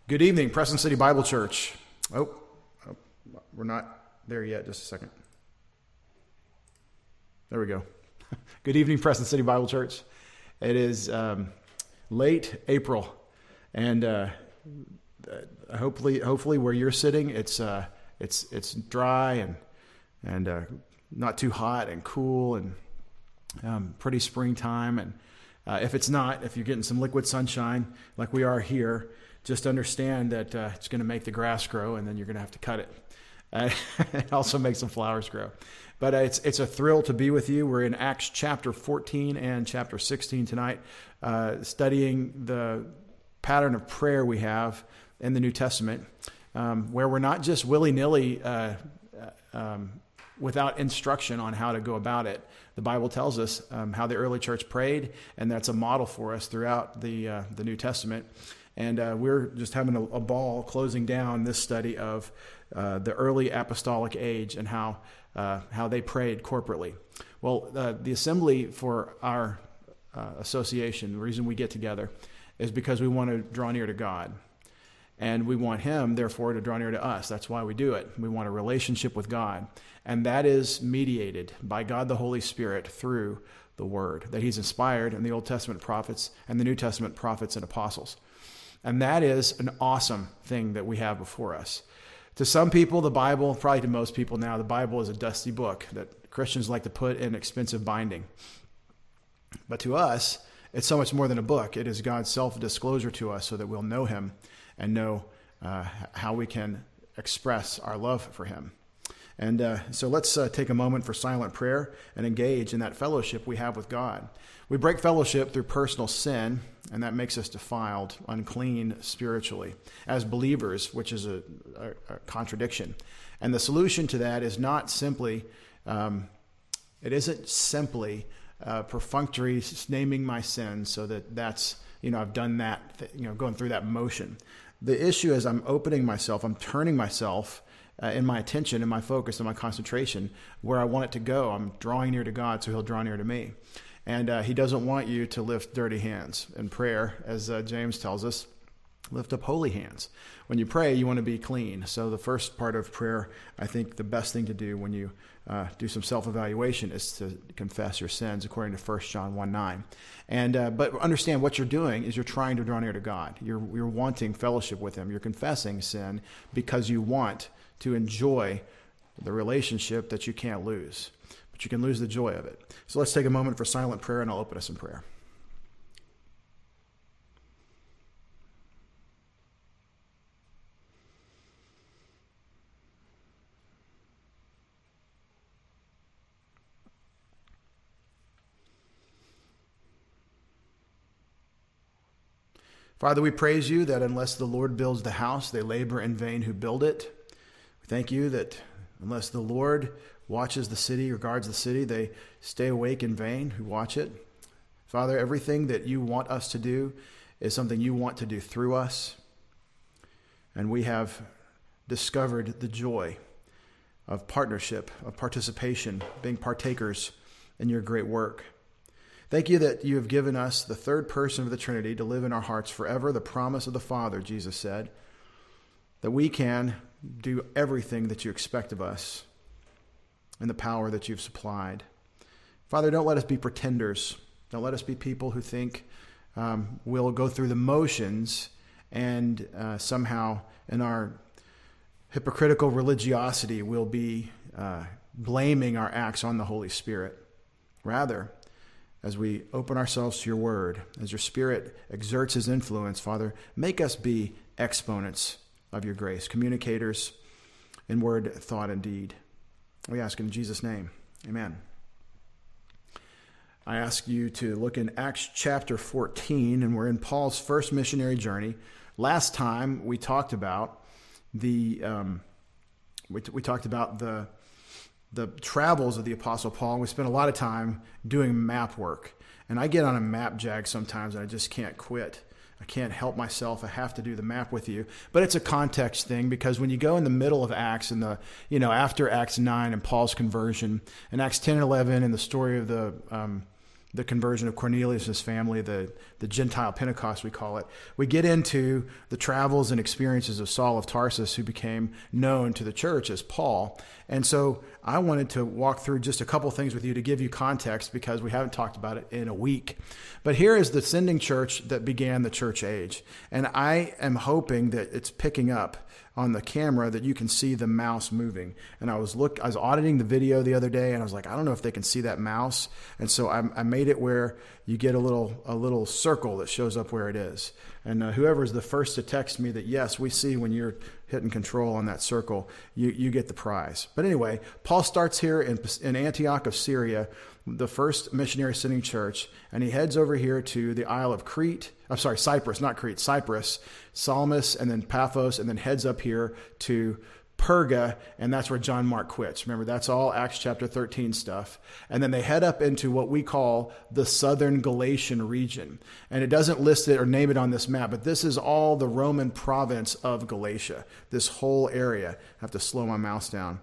Good evening, Preston City Bible Church. Oh, we're not there yet. Just a second. There we go. Good evening, Preston City Bible Church. It is late April, and hopefully where you're sitting, it's dry and not too hot and cool and pretty springtime. And if it's not, if you're getting some liquid sunshine like we are here, just understand that it's going to make the grass grow, and then you're going to have to cut it. It also makes some flowers grow. But it's a thrill to be with you. We're in Acts chapter 14 and chapter 16 tonight, studying the pattern of prayer we have in the New Testament, where we're not just willy-nilly without instruction on how to go about it. The Bible tells us how the early church prayed, and that's a model for us throughout the New Testament. And we're just having a ball closing down this study of the early apostolic age and how they prayed corporately. Well, the assembly for our association, the reason we get together, is because we want to draw near to God. And we want Him, therefore, to draw near to us. That's why we do it. We want a relationship with God. And that is mediated by God the Holy Spirit through the Word that He's inspired in the Old Testament prophets and the New Testament prophets and apostles. And that is an awesome thing that we have before us. To some people, the Bible, probably to most people now, the Bible is a dusty book that Christians like to put in expensive binding. But to us, it's so much more than a book. It is God's self-disclosure to us so that we'll know Him and know how we can express our love for Him. And so let's take a moment for silent prayer and engage in that fellowship we have with God. We break fellowship through personal sin, and that makes us defiled, unclean spiritually as believers, which is a contradiction. And the solution to that is not simply, it isn't simply perfunctory naming my sins so that's, I've done that, going through that motion. The issue is I'm opening myself, I'm turning myself in my attention, in my focus, in my concentration, where I want it to go. I'm drawing near to God so He'll draw near to me. And He doesn't want you to lift dirty hands in prayer, as James tells us. Lift up holy hands. When you pray, you want to be clean. So the first part of prayer, I think the best thing to do when you do some self-evaluation is to confess your sins, according to 1 John 1:9. And but understand what you're doing is you're trying to draw near to God. You're wanting fellowship with Him. You're confessing sin because you want to enjoy the relationship that you can't lose. But you can lose the joy of it. So let's take a moment for silent prayer, and I'll open us in prayer. Father, we praise You that unless the Lord builds the house, they labor in vain who build it. We thank You that unless the Lord watches the city or guards the city, they stay awake in vain who watch it. Father, everything that You want us to do is something You want to do through us. And we have discovered the joy of partnership, of participation, being partakers in Your great work. Thank You that You have given us the third person of the Trinity to live in our hearts forever, the promise of the Father, Jesus said, that we can do everything that You expect of us in the power that You've supplied. Father, don't let us be pretenders. Don't let us be people who think we'll go through the motions and somehow in our hypocritical religiosity we'll be blaming our acts on the Holy Spirit. Rather, as we open ourselves to Your word, as Your Spirit exerts His influence, Father, make us be exponents of Your grace, communicators in word, thought, and deed. We ask in Jesus' name. Amen. I ask you to look in Acts chapter 14, and we're in Paul's first missionary journey. Last time we talked about the travels of the Apostle Paul, and we spent a lot of time doing map work. And I get on a map jag sometimes, and I just can't quit. I can't help myself. I have to do the map with you. But it's a context thing, because when you go in the middle of Acts and after Acts 9 and Paul's conversion, and Acts 10 and 11 and the story of the the conversion of Cornelius' family, the Gentile Pentecost, we call it. We get into the travels and experiences of Saul of Tarsus, who became known to the church as Paul. And so I wanted to walk through just a couple things with you to give you context, because we haven't talked about it in a week. But here is the sending church that began the church age. And I am hoping that it's picking up on the camera, that you can see the mouse moving. And I was auditing the video the other day, and I was like, I don't know if they can see that mouse. And so I made it where you get a little circle that shows up where it is. And whoever is the first to text me that, yes, we see when you're hitting control on that circle, you get the prize. But anyway, Paul starts here in Antioch of Syria, the first missionary sending church, and he heads over here to the Isle of Cyprus, not Crete, Cyprus, Salamis, and then Paphos, and then heads up here to Perga, and that's where John Mark quits. Remember, that's all Acts chapter 13 stuff. And then they head up into what we call the southern Galatian region. And it doesn't list it or name it on this map, but this is all the Roman province of Galatia, this whole area. I have to slow my mouse down.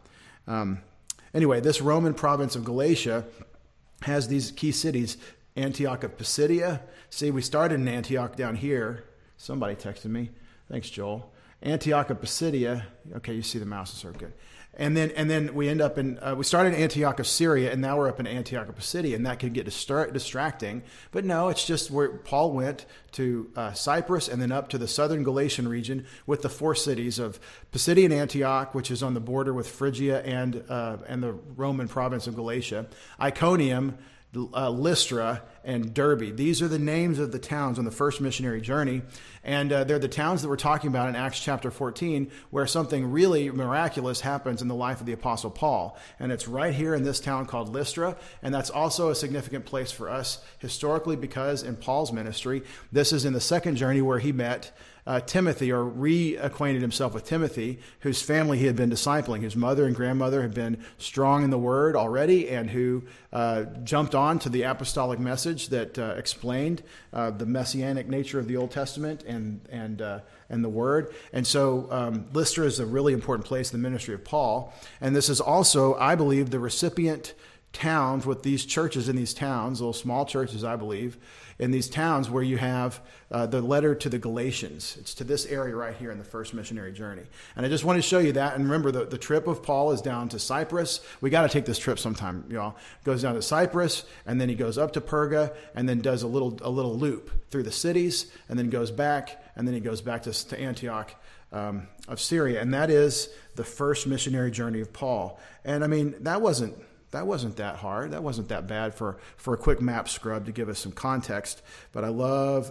Anyway, this Roman province of Galatia has these key cities: Antioch of Pisidia. See, we started in Antioch down here. Somebody texted me. Thanks, Joel. Antioch of Pisidia. Okay, you see the mouse is so good. And then we end up in, we started in Antioch of Syria, and now we're up in Antioch of Pisidia, and that could get distracting. But no, it's just where Paul went to Cyprus and then up to the southern Galatian region with the four cities of Pisidian Antioch, which is on the border with Phrygia and the Roman province of Galatia, Iconium, Lystra, and Derbe. These are the names of the towns on the first missionary journey. And they're the towns that we're talking about in Acts chapter 14, where something really miraculous happens in the life of the Apostle Paul. And it's right here in this town called Lystra. And that's also a significant place for us historically, because in Paul's ministry, this is in the second journey where he met Timothy, or reacquainted himself with Timothy, whose family he had been discipling, whose mother and grandmother had been strong in the word already, and who jumped on to the apostolic message that explained the messianic nature of the Old Testament and the word. And so Lystra is a really important place in the ministry of Paul. And this is also, I believe, the recipient towns with these churches in these towns, little small churches, I believe, in these towns where you have the letter to the Galatians. It's to this area right here in the first missionary journey. And I just want to show you that. And remember, the trip of Paul is down to Cyprus. We got to take this trip sometime, y'all. Goes down to Cyprus, and then he goes up to Perga, and then does a little loop through the cities, and then goes back, and then he goes back to Antioch of Syria. And that is the first missionary journey of Paul. And I mean, that wasn't that hard. That wasn't that bad for a quick map scrub to give us some context. But I love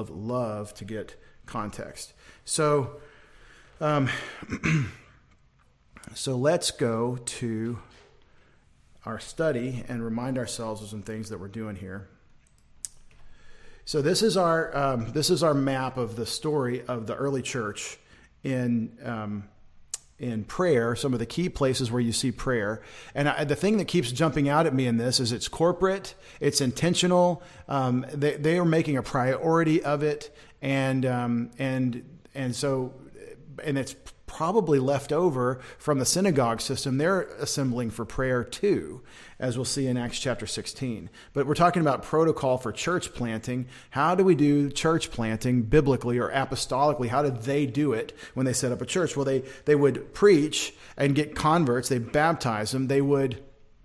to get context. So, so let's go to our study and remind ourselves of some things that we're doing here. So this is our map of the story of the early church in prayer, some of the key places where you see prayer. And the thing that keeps jumping out at me in this is it's corporate, it's intentional. They are making a priority of it, and it's probably left over from the synagogue system. They're assembling for prayer too, as we'll see in Acts chapter 16. But we're talking about protocol for church planting. How do we do church planting biblically or apostolically? How did they do it when they set up a church? Well, they would preach and get converts. They baptize them. They would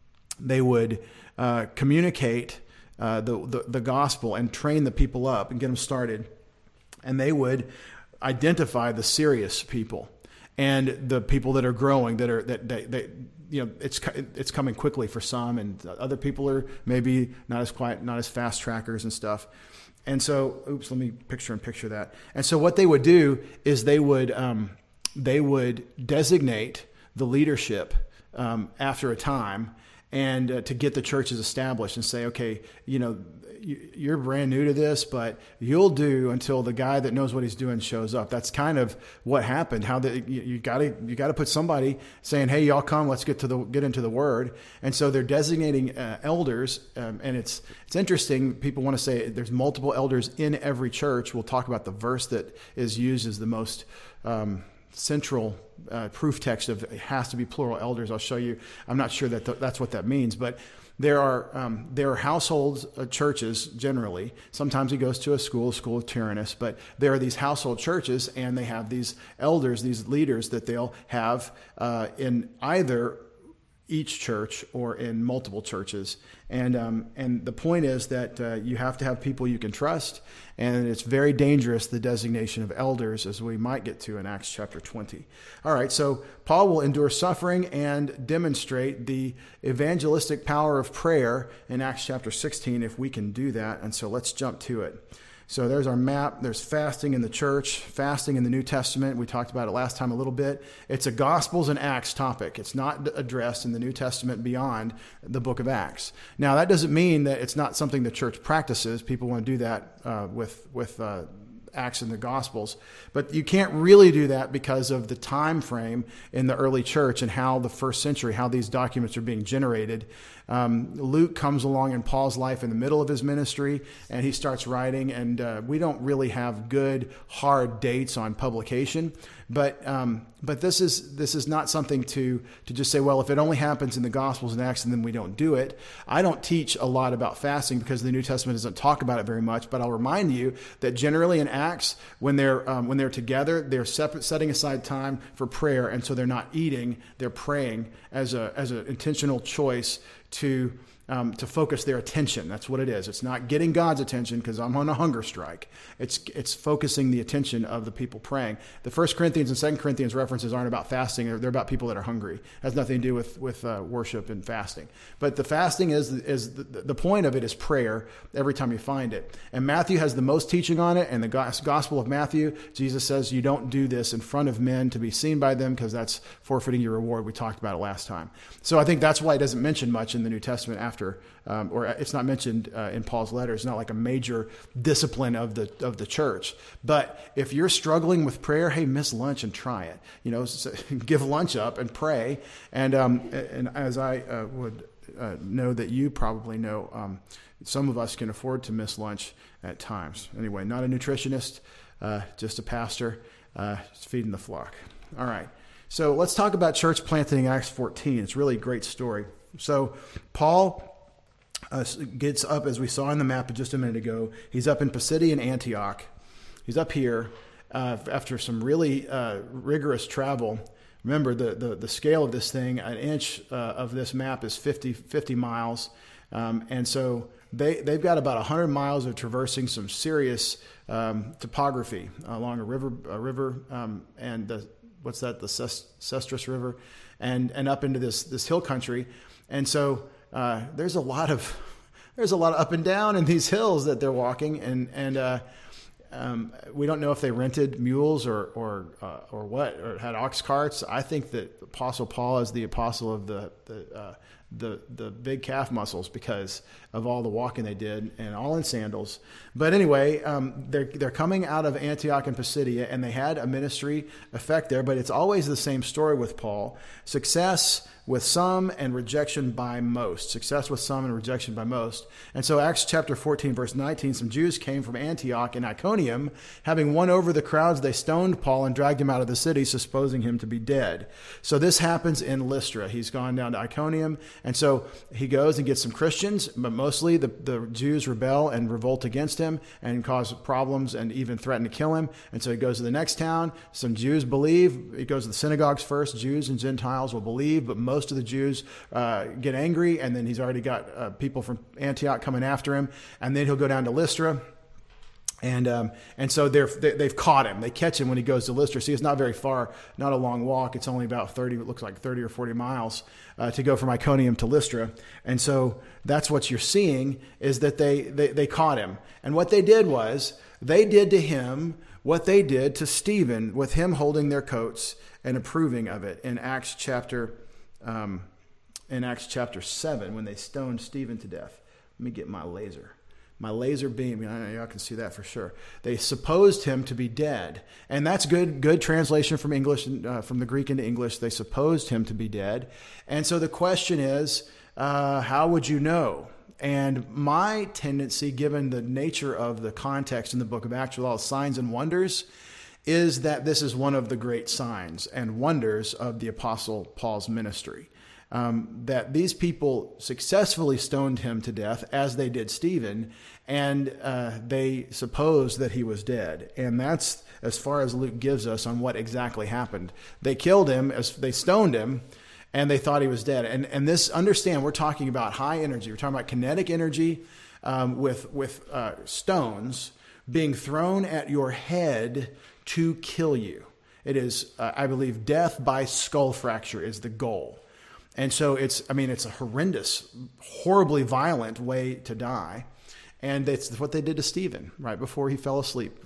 communicate the gospel and train the people up and get them started. And they would identify the serious people and the people that are growing, that it's coming quickly for some, and other people are maybe not as fast trackers and stuff. And so, let me picture that. And so what they would do is they would designate the leadership after a time, and to get the churches established and say, okay, you're brand new to this, but you'll do until the guy that knows what he's doing shows up. That's kind of what happened. How you got to put somebody saying, hey, y'all come, let's get into the word. And so they're designating elders, and it's interesting. People want to say there's multiple elders in every church. We'll talk about the verse that is used as the most central proof text of it has to be plural elders. I'll show you. I'm not sure that's what that means, but there are household churches generally. Sometimes he goes to a school of Tyrannus, but there are these household churches, and they have these elders, these leaders that they'll have in either each church or in multiple churches. And the point is that you have to have people you can trust, and it's very dangerous, the designation of elders, as we might get to in Acts chapter 20. All right, so Paul will endure suffering and demonstrate the evangelistic power of prayer in Acts chapter 16 if we can do that, and so let's jump to it. So there's our map. There's fasting in the church, fasting in the New Testament. We talked about it last time a little bit. It's a Gospels and Acts topic. It's not addressed in the New Testament beyond the book of Acts. Now, that doesn't mean that it's not something the church practices. People want to do that with Acts and the Gospels. But you can't really do that because of the time frame in the early church and how the first century, how these documents are being generated. Luke comes along in Paul's life in the middle of his ministry, and he starts writing, and we don't really have good, hard dates on publication. But this is not something to just say, well, if it only happens in the Gospels and Acts, and then we don't do it. I don't teach a lot about fasting because the New Testament doesn't talk about it very much. But I'll remind you that generally in Acts, when they're together, they're setting aside time for prayer, and so they're not eating; they're praying as an intentional choice to focus their attention. That's what it is. It's not getting God's attention because I'm on a hunger strike. It's focusing the attention of the people praying. The 1 Corinthians and 2 Corinthians references aren't about fasting. They're about people that are hungry. It has nothing to do with worship and fasting. But the fasting is the point of it is prayer every time you find it. And Matthew has the most teaching on it. And the Gospel of Matthew, Jesus says you don't do this in front of men to be seen by them because that's forfeiting your reward. We talked about it last time. So I think that's why it doesn't mention much in the New Testament or it's not mentioned in Paul's letter. It's not like a major discipline of the church. But if you're struggling with prayer, hey, miss lunch and try it. So give lunch up and pray. And as I would know that you probably know, some of us can afford to miss lunch at times. Anyway, not a nutritionist, just a pastor, just feeding the flock. All right. So let's talk about church planting in Acts 14. It's really a great story. So Paul gets up, as we saw in the map just a minute ago. He's up in Pisidian Antioch. He's up here after some really rigorous travel. Remember, the scale of this thing, an inch of this map is 50 miles. And so they've got about 100 miles of traversing some serious topography along a river and the Sestris River, and up into this hill country. And so there's a lot of up and down in these hills that they're walking, and we don't know if they rented mules or what, or had ox carts. I think that Apostle Paul is the apostle of the big calf muscles because of all the walking they did, and all in sandals. But anyway, they're coming out of Antioch and Pisidia, and they had a ministry effect there. But it's always the same story with Paul: success with some and rejection by most. Success with some and rejection by most. And so Acts chapter 14, verse 19, some Jews came from Antioch and Iconium. Having won over the crowds, they stoned Paul and dragged him out of the city, supposing him to be dead. So this happens in Lystra. He's gone down to Iconium, and so he goes and gets some Christians, but mostly the Jews rebel and revolt against him and cause problems and even threaten to kill him. And so he goes to the next town. Some Jews believe. He goes to the synagogues first. Jews and Gentiles will believe, but most of the Jews get angry, and then he's already got people from Antioch coming after him, and then he'll go down to Lystra. And so they've caught him. They catch him when he goes to Lystra. See, it's not very far, not a long walk. It's only about 30 or 40 miles to go from Iconium to Lystra. And so that's what you're seeing, is that they caught him. And what they did was, they did to him what they did to Stephen, with him holding their coats and approving of it in Acts chapter 7, when they stoned Stephen to death. Let me get my laser beam. Y'all can see that for sure. They supposed him to be dead. And that's good translation from English, from the Greek into English. They supposed him to be dead. And so the question is, how would you know? And my tendency, given the nature of the context in the book of Acts with all the signs and wonders, is that this is one of the great signs and wonders of the Apostle Paul's ministry. that these people successfully stoned him to death, as they did Stephen, and they supposed that he was dead. And that's as far as Luke gives us on what exactly happened. They killed him, as they stoned him, and they thought he was dead. And this, understand, we're talking about high energy. We're talking about kinetic energy with stones being thrown at your head to kill you. It is, I believe, death by skull fracture is the goal. And so it's a horrendous, horribly violent way to die. And it's what they did to Stephen right before he fell asleep.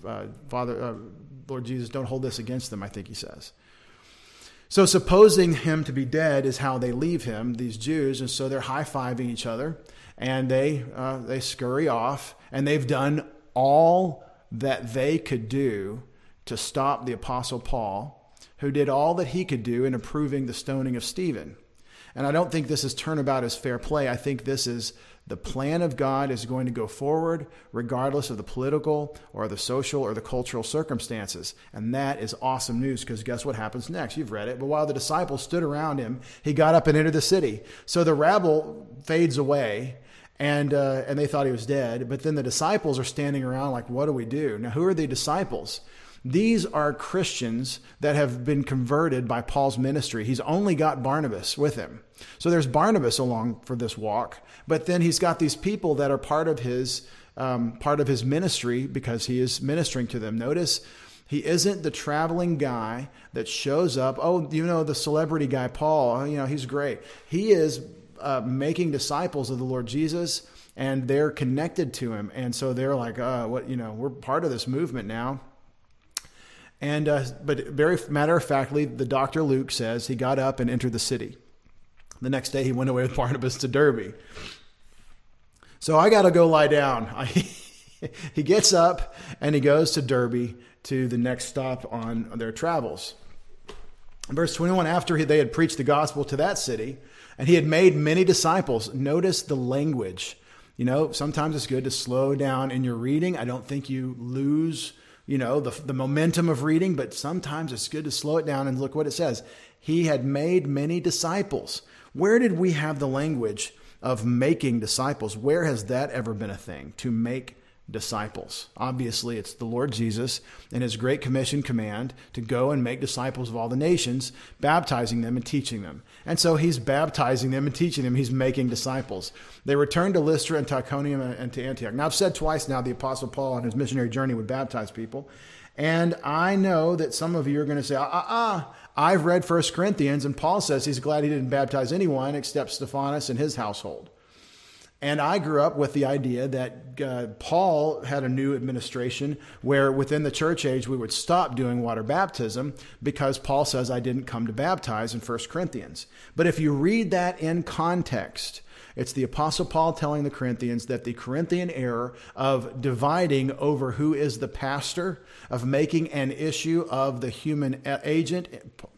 Lord Jesus, don't hold this against them, I think he says. So supposing him to be dead is how they leave him, these Jews. And so they're high-fiving each other, and they scurry off, and they've done all that they could do to stop the Apostle Paul, who did all that he could do in approving the stoning of Stephen. And I don't think this is turnabout as fair play. I think this is the plan of God is going to go forward regardless of the political or the social or the cultural circumstances. And that is awesome news, because guess what happens next? You've read it. But while the disciples stood around him, he got up and entered the city. So the rabble fades away, and they thought he was dead. But then the disciples are standing around like, what do we do? Now, who are the disciples? These are Christians that have been converted by Paul's ministry. He's only got Barnabas with him. So there's Barnabas along for this walk, but then he's got these people that are part of his ministry because he is ministering to them. Notice he isn't the traveling guy that shows up. Oh, the celebrity guy, Paul, he's great. He is making disciples of the Lord Jesus, and they're connected to him. And so they're like, we're part of this movement now. And but very matter-of-factly, the Dr. Luke says he got up and entered the city. The next day he went away with Barnabas to Derbe. So I got to go lie down. He gets up and he goes to Derbe, to the next stop on their travels. Verse 21, after they had preached the gospel to that city, and he had made many disciples. Notice the language. Sometimes it's good to slow down in your reading. I don't think you lose the momentum of reading, but sometimes it's good to slow it down and look what it says. He had made many disciples. Where did we have the language of making disciples? Where has that ever been a thing, to make disciples? Obviously, it's the Lord Jesus and his Great Commission command to go and make disciples of all the nations, baptizing them and teaching them. And so he's baptizing them and teaching them. He's making disciples. They returned to Lystra and Iconium and to Antioch. Now, I've said twice now the Apostle Paul on his missionary journey would baptize people. And I know that some of you are going to say, I've read 1 Corinthians, and Paul says he's glad he didn't baptize anyone except Stephanas and his household. And I grew up with the idea that Paul had a new administration where within the church age we would stop doing water baptism because Paul says I didn't come to baptize in 1 Corinthians. But if you read that in context, it's the Apostle Paul telling the Corinthians that the Corinthian error of dividing over who is the pastor, of making an issue of the human agent,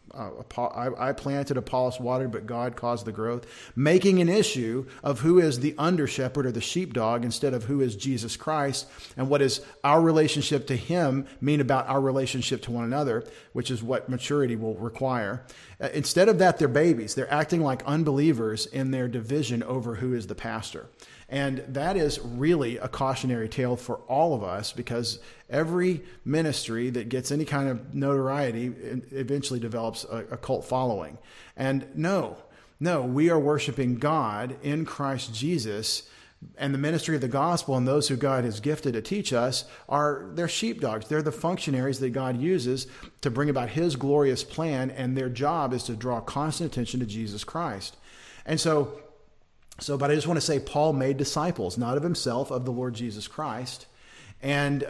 I planted, Apollos watered, but God caused the growth. Making an issue of who is the under shepherd or the sheepdog instead of who is Jesus Christ, and what is our relationship to him mean about our relationship to one another, which is what maturity will require. Instead of that, they're babies. They're acting like unbelievers in their division over who is the pastor. And that is really a cautionary tale for all of us, because every ministry that gets any kind of notoriety eventually develops a cult following. And no, we are worshiping God in Christ Jesus, and the ministry of the gospel and those who God has gifted to teach us they're sheepdogs. They're the functionaries that God uses to bring about his glorious plan, and their job is to draw constant attention to Jesus Christ. And but I just want to say Paul made disciples, not of himself, of the Lord Jesus Christ. And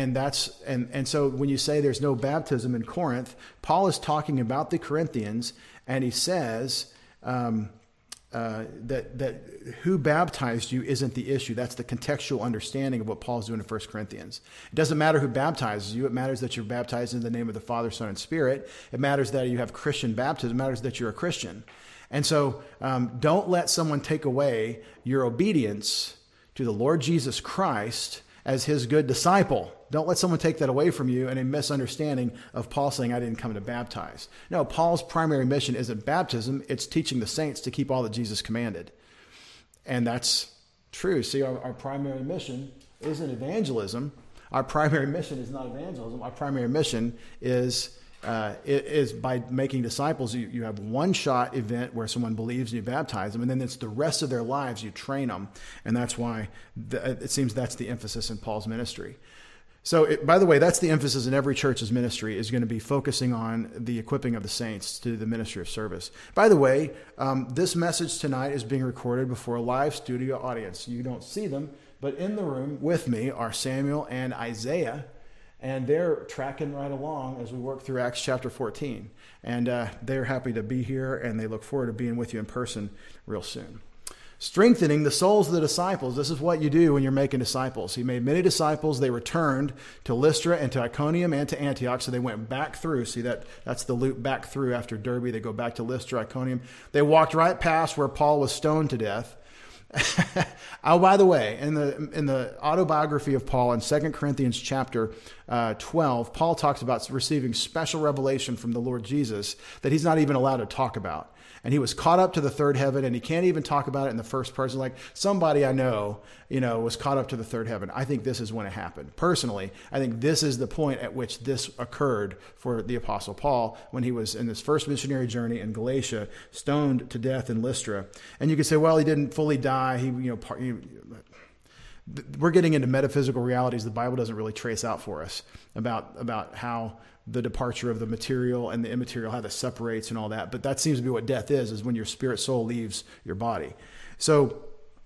so when you say there's no baptism in Corinth, Paul is talking about the Corinthians, and he says that who baptized you isn't the issue. That's the contextual understanding of what Paul's doing in 1 Corinthians. It doesn't matter who baptizes you. It matters that you're baptized in the name of the Father, Son, and Spirit. It matters that you have Christian baptism. It matters that you're a Christian. And so don't let someone take away your obedience to the Lord Jesus Christ as his good disciple. Don't let someone take that away from you in a misunderstanding of Paul saying, I didn't come to baptize. No, Paul's primary mission isn't baptism. It's teaching the saints to keep all that Jesus commanded. And that's true. See, our primary mission isn't evangelism. Our primary mission is not evangelism. Our primary mission is by making disciples. You have one shot event where someone believes and you baptize them, and then it's the rest of their lives you train them. And that's why it seems that's the emphasis in Paul's ministry. So, by the way, that's the emphasis in every church's ministry, is going to be focusing on the equipping of the saints to the ministry of service. By the way, this message tonight is being recorded before a live studio audience. You don't see them, but in the room with me are Samuel and Isaiah, and they're tracking right along as we work through Acts chapter 14. And they're happy to be here, and they look forward to being with you in person real soon. Strengthening the souls of the disciples. This is what you do when you're making disciples. He made many disciples. They returned to Lystra and to Iconium and to Antioch. So they went back through. See, that's the loop back through after Derbe. They go back to Lystra, Iconium. They walked right past where Paul was stoned to death. Oh, by the way, in the autobiography of Paul in 2 Corinthians chapter 12, Paul talks about receiving special revelation from the Lord Jesus that he's not even allowed to talk about. And he was caught up to the third heaven, and he can't even talk about it in the first person. Like, somebody I know, was caught up to the third heaven. I think this is when it happened. Personally, I think this is the point at which this occurred for the Apostle Paul when he was in this first missionary journey in Galatia, stoned to death in Lystra. And you could say, well, he didn't fully die. We're getting into metaphysical realities the Bible doesn't really trace out for us about how the departure of the material and the immaterial, how that separates and all that. But that seems to be what death is when your spirit soul leaves your body. So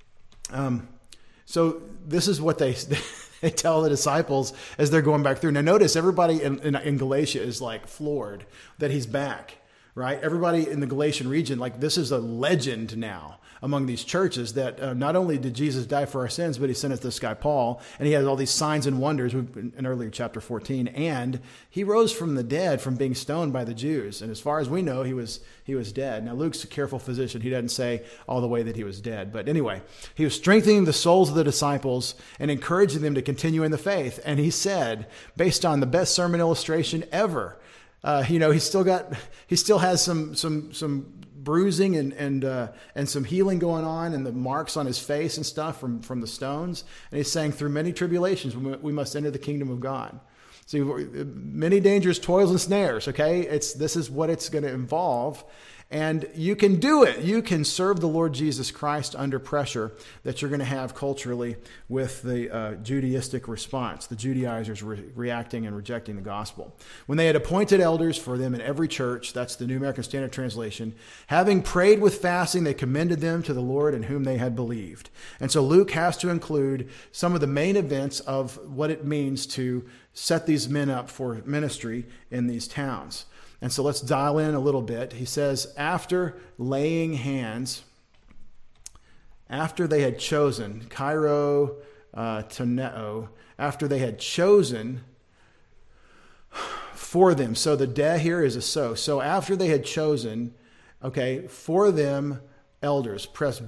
this is what they tell the disciples as they're going back through. Now notice everybody in Galatia is like floored that he's back, right? Everybody in the Galatian region, like, this is a legend now among these churches that not only did Jesus die for our sins, but he sent us this guy Paul, and he had all these signs and wonders in earlier chapter 14, and he rose from the dead from being stoned by the Jews. And as far as we know, he was dead. Now Luke's a careful physician. He doesn't say all the way that he was dead. But anyway, he was strengthening the souls of the disciples and encouraging them to continue in the faith. And he said, based on the best sermon illustration ever, he still has some bruising and some healing going on, and the marks on his face and stuff from the stones. And he's saying, through many tribulations, we must enter the kingdom of God. See, many dangers, toils, and snares. Okay, this is what it's going to involve. And you can do it. You can serve the Lord Jesus Christ under pressure that you're going to have culturally with the Judaistic response, the Judaizers reacting and rejecting the gospel. When they had appointed elders for them in every church, that's the New American Standard Translation, having prayed with fasting, they commended them to the Lord in whom they had believed. And so Luke has to include some of the main events of what it means to set these men up for ministry in these towns. And so let's dial in a little bit. He says, after laying hands, after they had chosen, Cairo Toneo, after they had chosen for them. So the de here is a so. So after they had chosen, for them elders,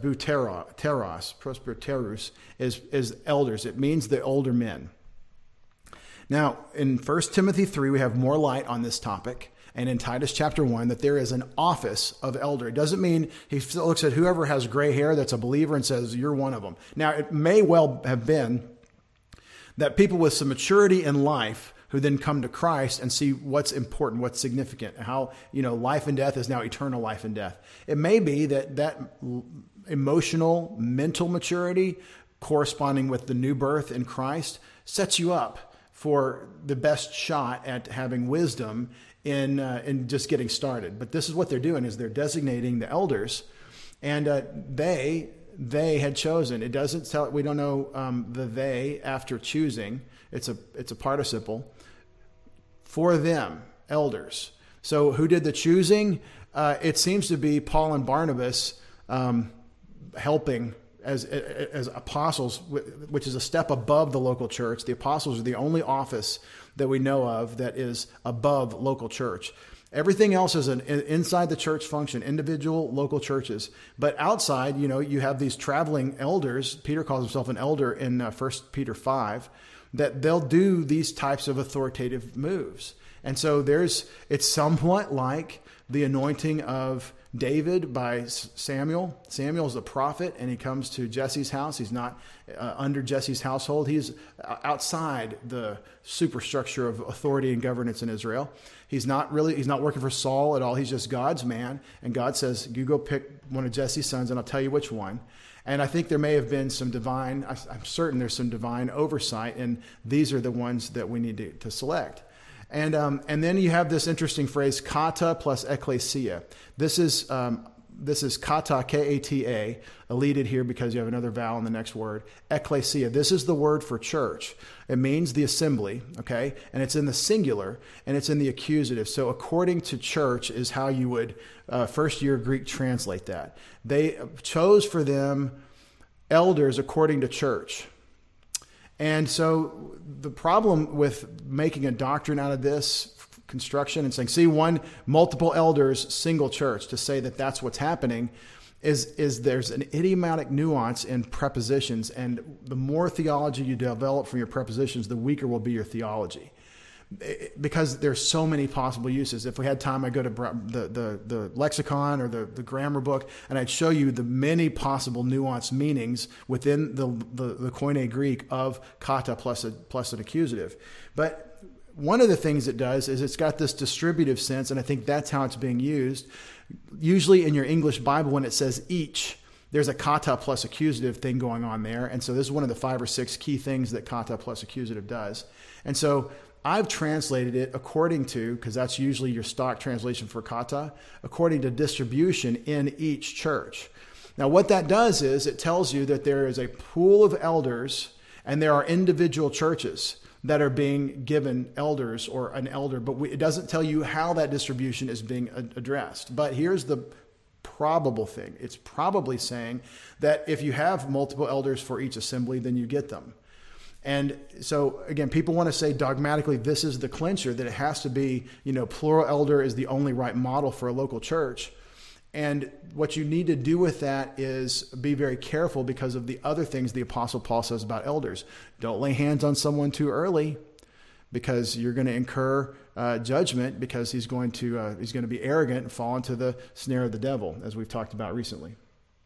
presbyteros is elders. It means the older men. Now, in 1 Timothy 3, we have more light on this topic. And in Titus chapter 1, that there is an office of elder. It doesn't mean he looks at whoever has gray hair that's a believer and says, you're one of them. Now, it may well have been that people with some maturity in life who then come to Christ and see what's important, what's significant, how, life and death is now eternal life and death. It may be that emotional, mental maturity corresponding with the new birth in Christ sets you up for the best shot at having wisdom in just getting started. But this is what they're doing, is they're designating the elders, and they had chosen. It doesn't tell, we don't know the they after choosing. It's a participle. For them, elders. So who did the choosing? It seems to be Paul and Barnabas helping as apostles, which is a step above the local church. The apostles are the only office that we know of that is above local church. Everything else is an inside the church function, individual local churches. But outside, you have these traveling elders. Peter calls himself an elder in 1 Peter 5, that they'll do these types of authoritative moves. And so it's somewhat like the anointing of David by Samuel. Samuel is a prophet, and he comes to Jesse's house. He's not under Jesse's household. He's outside the superstructure of authority and governance in Israel. He's not working for Saul at all. He's just God's man. And God says, you go pick one of Jesse's sons, and I'll tell you which one. And I think there may have been I'm certain there's some divine oversight, and these are the ones that we need to select. And then you have this interesting phrase, kata plus ekklesia. This is kata, K-A-T-A, elided here because you have another vowel in the next word. Ekklesia. This is the word for church. It means the assembly, okay? And it's in the singular, and it's in the accusative. So according to church is how you would, first year Greek, translate that. They chose for them elders according to church. And so the problem with making a doctrine out of this construction and saying, multiple elders, single church, to say that that's what's happening is there's an idiomatic nuance in prepositions. And the more theology you develop from your prepositions, the weaker will be your theology. Because there's so many possible uses. If we had time, I'd go to the lexicon or the grammar book, and I'd show you the many possible nuanced meanings within the Koine Greek of kata plus an accusative. But one of the things it does is it's got this distributive sense, and I think that's how it's being used. Usually in your English Bible, when it says each, there's a kata plus accusative thing going on there. And so this is one of the 5 or 6 key things that kata plus accusative does. And so I've translated it according to, because that's usually your stock translation for kata, according to distribution in each church. Now, what that does is it tells you that there is a pool of elders and there are individual churches that are being given elders or an elder, but it doesn't tell you how that distribution is being addressed. But here's the probable thing. It's probably saying that if you have multiple elders for each assembly, then you get them. And so, again, people want to say dogmatically this is the clincher, that it has to be, plural elder is the only right model for a local church. And what you need to do with that is be very careful because of the other things the Apostle Paul says about elders. Don't lay hands on someone too early, because you're going to incur judgment, because he's going to be arrogant and fall into the snare of the devil, as we've talked about recently.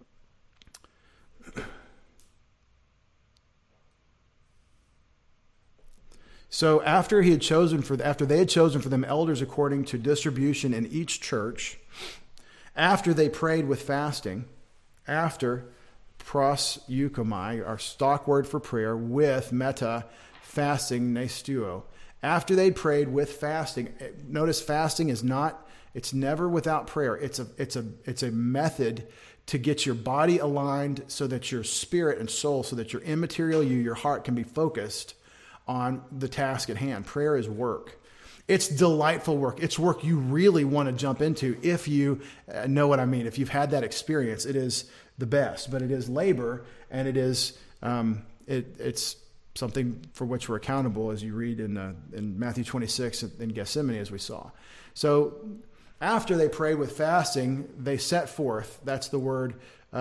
So after they had chosen for them elders according to distribution in each church, after they prayed with fasting, after pros euchomai, our stock word for prayer, with meta, fasting, nestuo, after they prayed with fasting, notice fasting it's never without prayer. It's a method to get your body aligned so that your spirit and soul, so that your immaterial your heart can be focused on the task at hand. Prayer is work. It's delightful work. It's work you really want to jump into if you know what I mean. If you've had that experience, it is the best. But it is labor, and it is it's something for which we're accountable, as you read in Matthew 26 in Gethsemane, as we saw. So after they prayed with fasting, they set forth. That's the word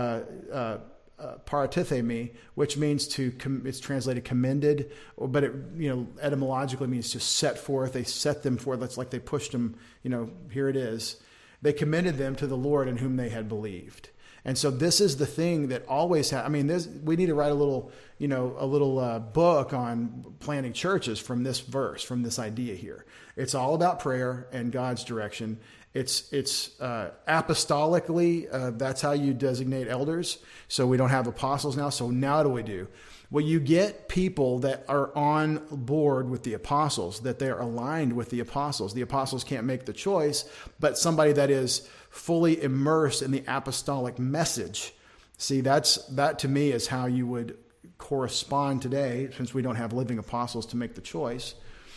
paratithemi, which means it's translated commended, but it, etymologically means to set forth. They set them forth. That's like they pushed them, here it is. They commended them to the Lord in whom they had believed. And so this is the thing that always we need to write a little book on planting churches from this verse, from this idea here. It's all about prayer and God's direction. It's apostolically, that's how you designate elders. So we don't have apostles now. So now what do we do? Well, you get people that are on board with the apostles, that they're aligned with the apostles. The apostles can't make the choice, but somebody that is fully immersed in the apostolic message. See, that to me is how you would correspond today, since we don't have living apostles to make the choice.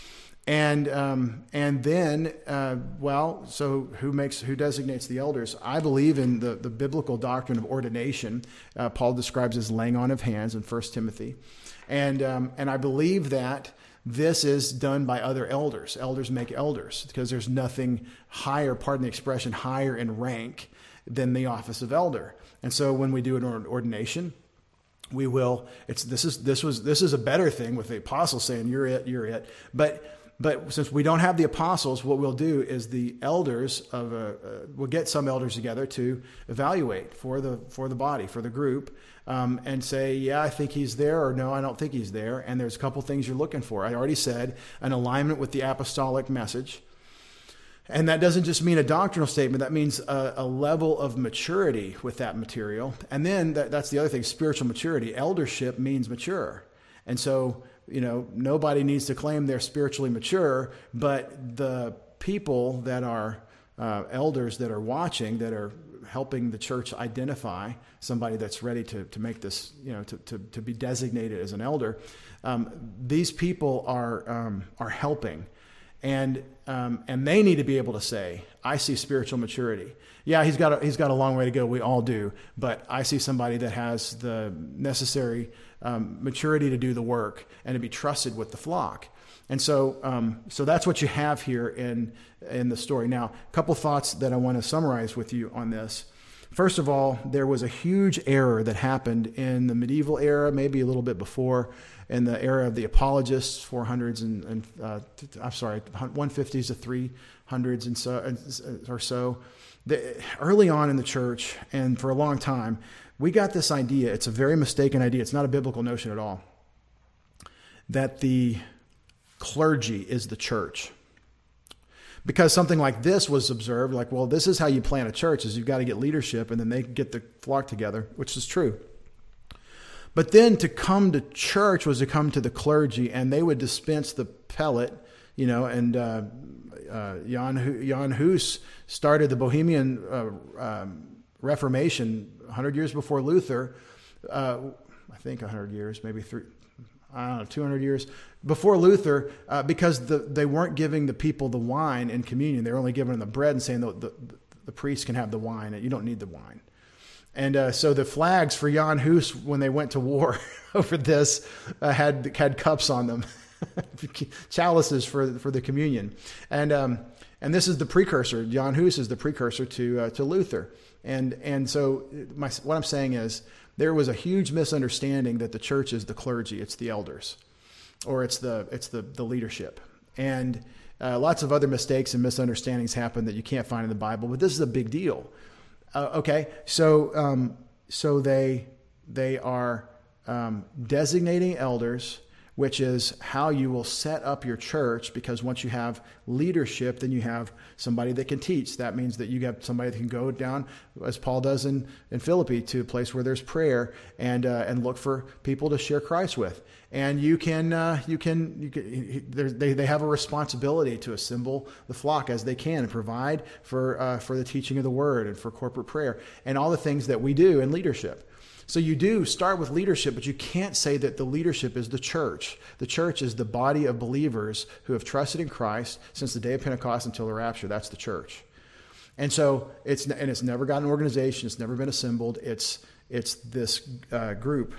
And then, so who designates the elders? I believe in the biblical doctrine of ordination. Paul describes as laying on of hands in 1 Timothy. And I believe that this is done by other elders. Elders make elders because there's nothing higher, pardon the expression, higher in rank than the office of elder. And so when we do an ordination, we will. This is a better thing with the apostles saying you're it. But since we don't have the apostles, what we'll do is the elders we'll get some elders together to evaluate for the body, for the group, and say, yeah, I think he's there, or no, I don't think he's there. And there's a couple things you're looking for. I already said an alignment with the apostolic message. And that doesn't just mean a doctrinal statement. That means a level of maturity with that material. And then that's the other thing, spiritual maturity. Eldership means mature. And so, nobody needs to claim they're spiritually mature, but the people that are elders that are watching, that are helping the church identify somebody that's ready to make this, to be designated as an elder, these people are helping. And they need to be able to say, I see spiritual maturity. Yeah, he's got a long way to go. We all do. But I see somebody that has the necessary maturity to do the work and to be trusted with the flock. And so that's what you have here in the story. Now, a couple thoughts that I want to summarize with you on this. First of all, there was a huge error that happened in the medieval era, maybe a little bit before, in the era of the apologists, 150s to 300s and so or so. Early on in the church, and for a long time, we got this idea. It's a very mistaken idea. It's not a biblical notion at all. That the clergy is the church. Because something like this was observed, like, well, this is how you plant a church, is you've got to get leadership, and then they get the flock together, which is true. But then to come to church was to come to the clergy, and they would dispense the pellet, and Jan Hus started the Bohemian Reformation 100 years before Luther, I think 100 years, maybe 200 years before Luther, because they weren't giving the people the wine in communion. They were only giving them the bread and saying the priest can have the wine, and you don't need the wine. And so the flags for Jan Hus, when they went to war over this, had cups on them, chalices for the communion. And this is the precursor. Jan Hus is the precursor to Luther. And so what I'm saying is there was a huge misunderstanding that the church is the clergy, it's the elders, or it's the leadership. And lots of other mistakes and misunderstandings happen that you can't find in the Bible, but this is a big deal. Okay, so they are designating elders, which is how you will set up your church, because once you have leadership, then you have somebody that can teach. That means that you have somebody that can go down, as Paul does in Philippi, to a place where there's prayer and look for people to share Christ with. And they have a responsibility to assemble the flock as they can and provide for the teaching of the word and for corporate prayer and all the things that we do in leadership. So you do start with leadership, but you can't say that the leadership is the church. The church is the body of believers who have trusted in Christ since the day of Pentecost until the rapture. That's the church. And so it's never got an organization. It's never been assembled. It's this group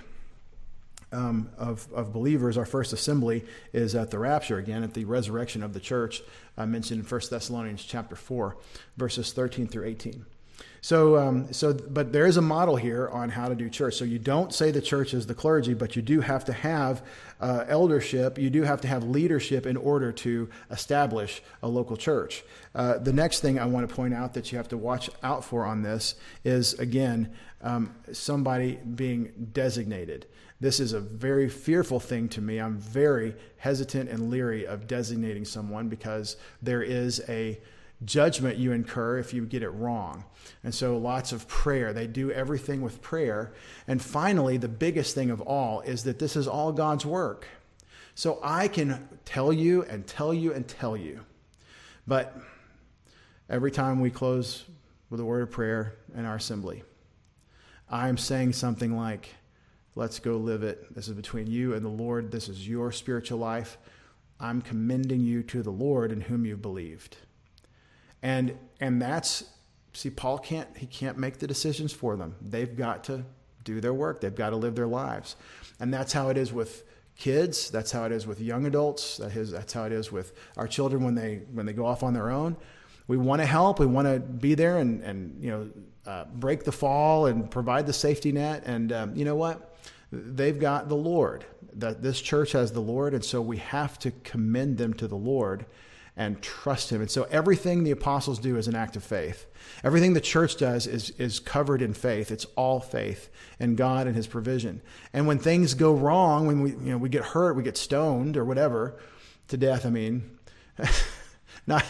of believers. Our first assembly is at the rapture, again, at the resurrection of the church, mentioned in 1 Thessalonians chapter 4, verses 13 through 18. But there is a model here on how to do church. So you don't say the church is the clergy, but you do have to have eldership. You do have to have leadership in order to establish a local church. The next thing I want to point out that you have to watch out for on this is, again, somebody being designated. This is a very fearful thing to me. I'm very hesitant and leery of designating someone because there is a judgment you incur if you get it wrong. And so lots of prayer. They do everything with prayer. And finally, the biggest thing of all is that this is all God's work. So I can tell you and tell you and tell you, but every time we close with a word of prayer in our assembly, I'm saying something like, let's go live it. This is between you and the Lord. This is your spiritual life. I'm commending you to the Lord in whom you believed. And that's, see, Paul can't make the decisions for them. They've got to do their work. They've got to live their lives. And that's how it is with kids. That's how it is with young adults. That's how it is with our children when they go off on their own. We want to help. We want to be there and break the fall and provide the safety net. And you know what? They've got the Lord. That this church has the Lord, and so we have to commend them to the Lord and trust him. And so everything the apostles do is an act of faith. Everything the church does is covered in faith. It's all faith in God and his provision. And when things go wrong, when we get hurt, we get stoned or whatever, to death, I mean, not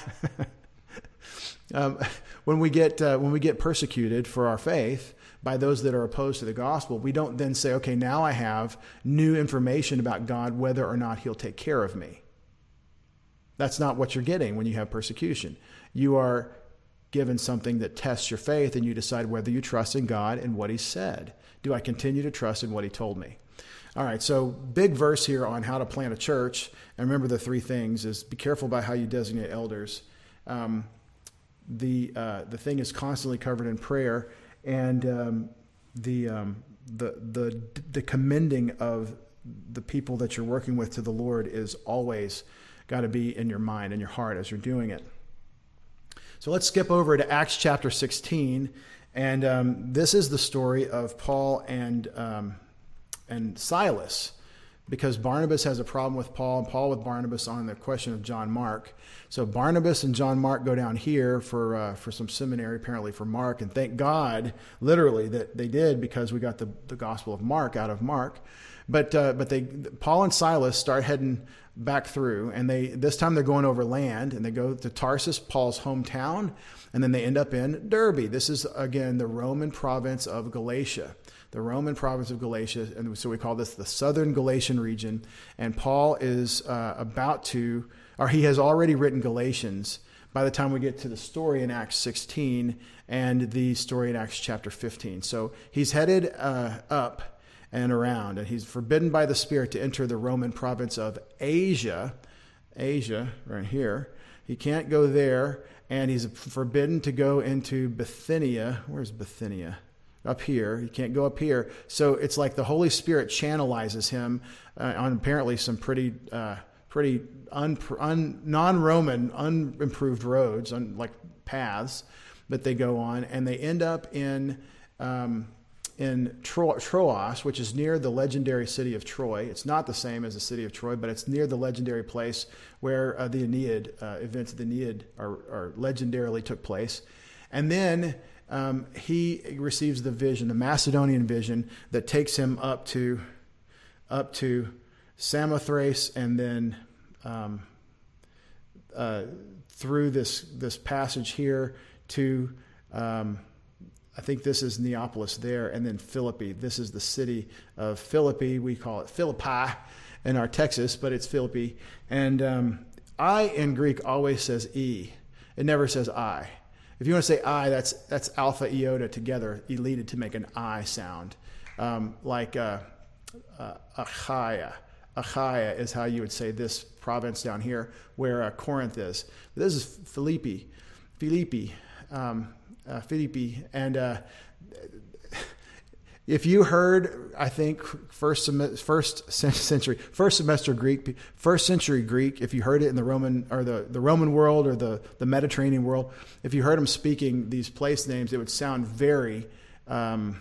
when we get persecuted for our faith by those that are opposed to the gospel, we don't then say, okay, now I have new information about God, whether or not he'll take care of me. That's not what you're getting when you have persecution. You are given something that tests your faith, and you decide whether you trust in God and what he said. Do I continue to trust in what he told me? All right, so big verse here on how to plant a church. And remember the three things is be careful about how you designate elders. The thing is constantly covered in prayer. And the commending of the people that you're working with to the Lord is always got to be in your mind and your heart as you're doing it. So let's skip over to Acts chapter 16, and this is the story of Paul and Silas, because Barnabas has a problem with Paul, and Paul with Barnabas on the question of John Mark. So Barnabas and John Mark go down here for some seminary, apparently for Mark, and thank God, literally, that they did, because we got the Gospel of Mark out of Mark. But Paul and Silas start heading back through, and this time they're going over land, and they go to Tarsus, Paul's hometown, and then they end up in Derbe. This is, again, the Roman province of Galatia. The Roman province of Galatia, and so we call this the Southern Galatian region. And Paul is he has already written Galatians by the time we get to the story in Acts 16 and the story in Acts chapter 15. So he's headed up and around, and he's forbidden by the Spirit to enter the Roman province of Asia, right here. He can't go there, and he's forbidden to go into Bithynia. Where's Bithynia? Up here. He can't go up here. So it's like the Holy Spirit channelizes him on apparently some pretty non-Roman, unimproved roads, like paths that they go on, and they end up in Troas, which is near the legendary city of Troy. It's not the same as the city of Troy, but it's near the legendary place where the Aeneid events of the Aeneid are legendarily took place. And then he receives the vision, the Macedonian vision, that takes him up to Samothrace, and then through this passage here to I think this is Neapolis there, and then Philippi. This is the city of Philippi. We call it Philippi in our Texas, but it's Philippi. And I in Greek always says E. It never says I. If you want to say I, that's alpha iota together, elated to make an I sound. Like Achaia. Achaia is how you would say this province down here, where Corinth is. This is Philippi. And if you heard, I think first century Greek, if you heard it in the Roman or the Roman world or the Mediterranean world, if you heard them speaking these place names, it would sound very, it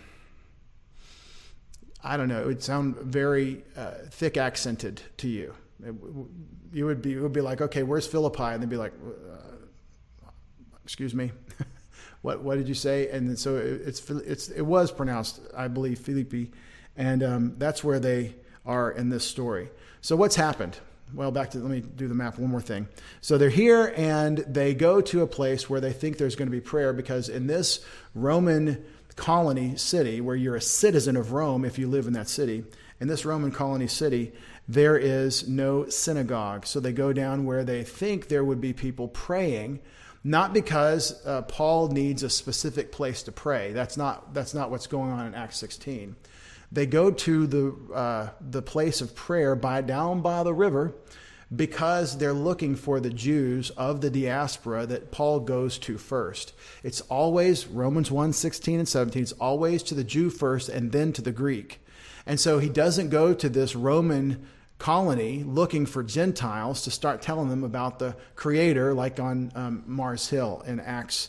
would sound very thick accented to you. It would be like, okay, where's Philippi? And they'd be like, excuse me. What did you say? And then, so it was pronounced, I believe, Philippi, and that's where they are in this story. So what's happened? Well, let me do the map one more thing. So they're here, and they go to a place where they think there's going to be prayer, because in this Roman colony city, where you're a citizen of Rome if you live in that city, in this Roman colony city, there is no synagogue. So they go down where they think there would be people praying. Not because Paul needs a specific place to pray. That's not what's going on in Acts 16. They go to the place of prayer down by the river, because they're looking for the Jews of the diaspora that Paul goes to first. It's always Romans 1:16 and 17. It's always to the Jew first and then to the Greek. And so he doesn't go to this Roman colony looking for Gentiles to start telling them about the Creator, like on Mars Hill in Acts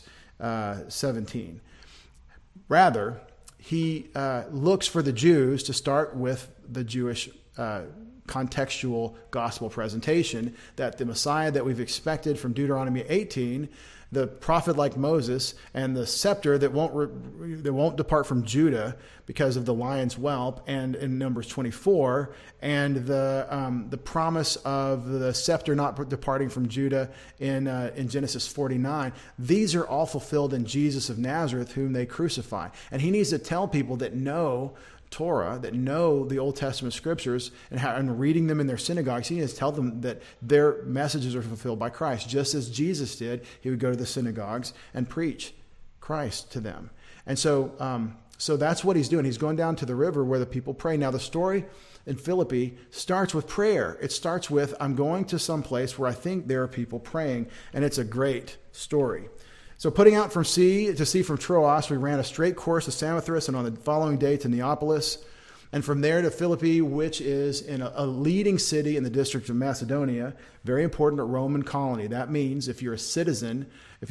17. Rather, he looks for the Jews to start with the Jewish contextual gospel presentation that the Messiah that we've expected from Deuteronomy 18, the prophet like Moses, and the scepter that won't depart from Judah because of the lion's whelp, and in Numbers 24, and the promise of the scepter not departing from Judah in Genesis 49. These are all fulfilled in Jesus of Nazareth, whom they crucify. And he needs to tell people that know Torah, that know the Old Testament scriptures, and reading them in their synagogues, he needs to tell them that their messages are fulfilled by Christ. Just as Jesus did, he would go to the synagogues and preach Christ to them. And so that's what he's doing. He's going down to the river where the people pray. Now, the story in Philippi starts with prayer. It starts with, I'm going to some place where I think there are people praying, and it's a great story. So putting out from sea from Troas, we ran a straight course to Samothrace, and on the following day to Neapolis, and from there to Philippi, which is in a leading city in the district of Macedonia, very important, a Roman colony. That means if you are a citizen,